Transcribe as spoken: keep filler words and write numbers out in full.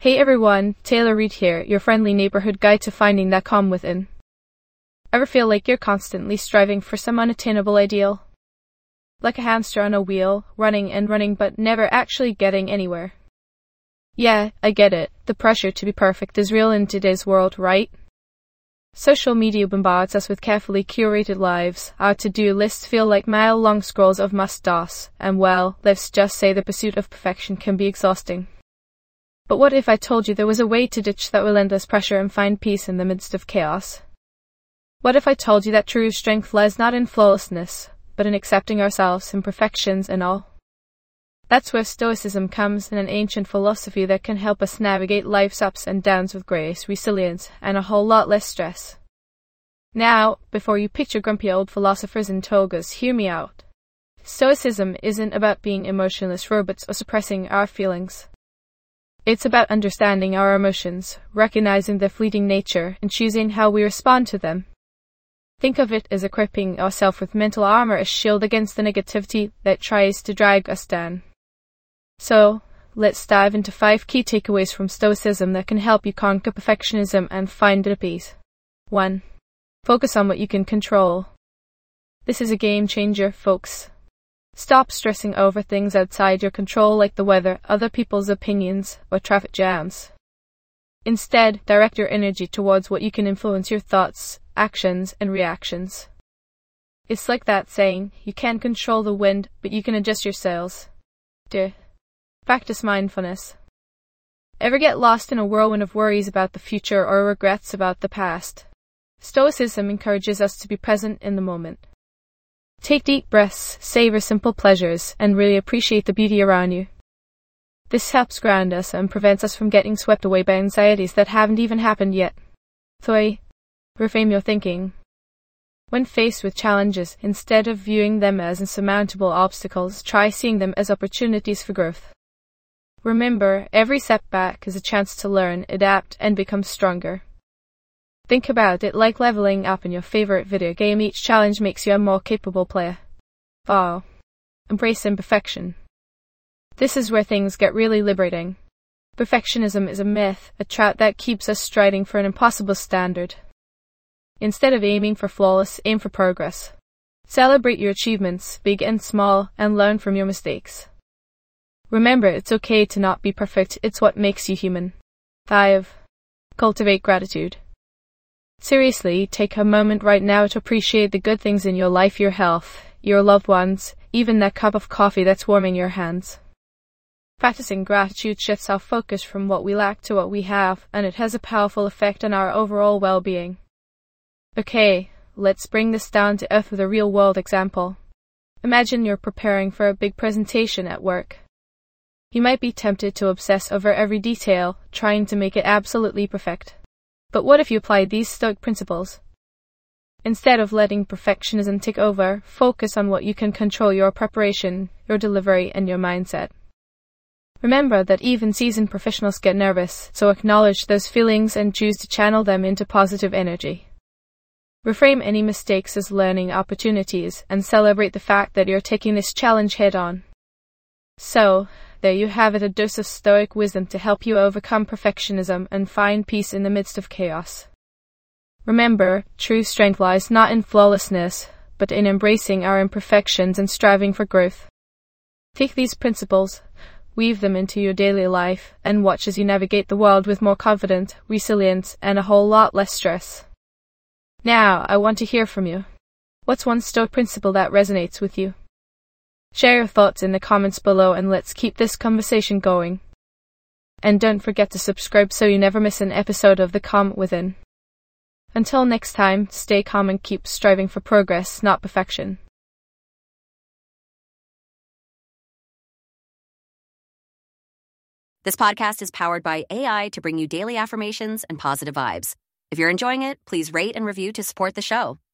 Hey everyone, Taylor Reid here, your friendly neighborhood guide to finding that calm within. Ever feel like you're constantly striving for some unattainable ideal? Like a hamster on a wheel, running and running but never actually getting anywhere. Yeah, I get it. The pressure to be perfect is real in today's world, right? Social media bombards us with carefully curated lives. Our to-do lists feel like mile-long scrolls of must-dos, and well, let's just say the pursuit of perfection can be exhausting. But what if I told you there was a way to ditch that relentless pressure and find peace in the midst of chaos? What if I told you that true strength lies not in flawlessness, but in accepting ourselves, imperfections and all? That's where Stoicism comes in, an ancient philosophy that can help us navigate life's ups and downs with grace, resilience, and a whole lot less stress. Now, before you picture grumpy old philosophers in togas, hear me out. Stoicism isn't about being emotionless robots or suppressing our feelings. It's about understanding our emotions, recognizing their fleeting nature, and choosing how we respond to them. Think of it as equipping ourselves with mental armor, a shield against the negativity that tries to drag us down. So, let's dive into five key takeaways from Stoicism that can help you conquer perfectionism and find inner peace. one. Focus on what you can control. This is a game changer, folks. Stop stressing over things outside your control like the weather, other people's opinions, or traffic jams. Instead, direct your energy towards what you can influence: your thoughts, actions, and reactions. It's like that saying, you can't control the wind, but you can adjust your sails. Duh. Practice mindfulness. Ever get lost in a whirlwind of worries about the future or regrets about the past? Stoicism encourages us to be present in the moment. Take deep breaths, savor simple pleasures, and really appreciate the beauty around you. This helps ground us and prevents us from getting swept away by anxieties that haven't even happened yet. three. Reframe your thinking. When faced with challenges, instead of viewing them as insurmountable obstacles, try seeing them as opportunities for growth. Remember, every setback is a chance to learn, adapt, and become stronger. Think about it like leveling up in your favorite video game. Each challenge makes you a more capable player. four. Embrace imperfection. This is where things get really liberating. Perfectionism is a myth, a trap that keeps us striving for an impossible standard. Instead of aiming for flawless, aim for progress. Celebrate your achievements, big and small, and learn from your mistakes. Remember, it's okay to not be perfect, it's what makes you human. five. Cultivate gratitude. Seriously, take a moment right now to appreciate the good things in your life: your health, your loved ones, even that cup of coffee that's warming your hands. Practicing gratitude shifts our focus from what we lack to what we have, and it has a powerful effect on our overall well-being. Okay, let's bring this down to earth with a real-world example. Imagine you're preparing for a big presentation at work. You might be tempted to obsess over every detail, trying to make it absolutely perfect. But what if you applied these Stoic principles? Instead of letting perfectionism take over, focus on what you can control: your preparation, your delivery, and your mindset. Remember that even seasoned professionals get nervous, so acknowledge those feelings and choose to channel them into positive energy. Reframe any mistakes as learning opportunities and celebrate the fact that you're taking this challenge head on. So, there you have it, a dose of Stoic wisdom to help you overcome perfectionism and find peace in the midst of chaos. Remember, true strength lies not in flawlessness, but in embracing our imperfections and striving for growth. Take these principles, weave them into your daily life, and watch as you navigate the world with more confidence, resilience, and a whole lot less stress. Now, I want to hear from you. What's one Stoic principle that resonates with you? Share your thoughts in the comments below and let's keep this conversation going. And don't forget to subscribe so you never miss an episode of The Calm Within. Until next time, stay calm and keep striving for progress, not perfection. This podcast is powered by A I to bring you daily affirmations and positive vibes. If you're enjoying it, please rate and review to support the show.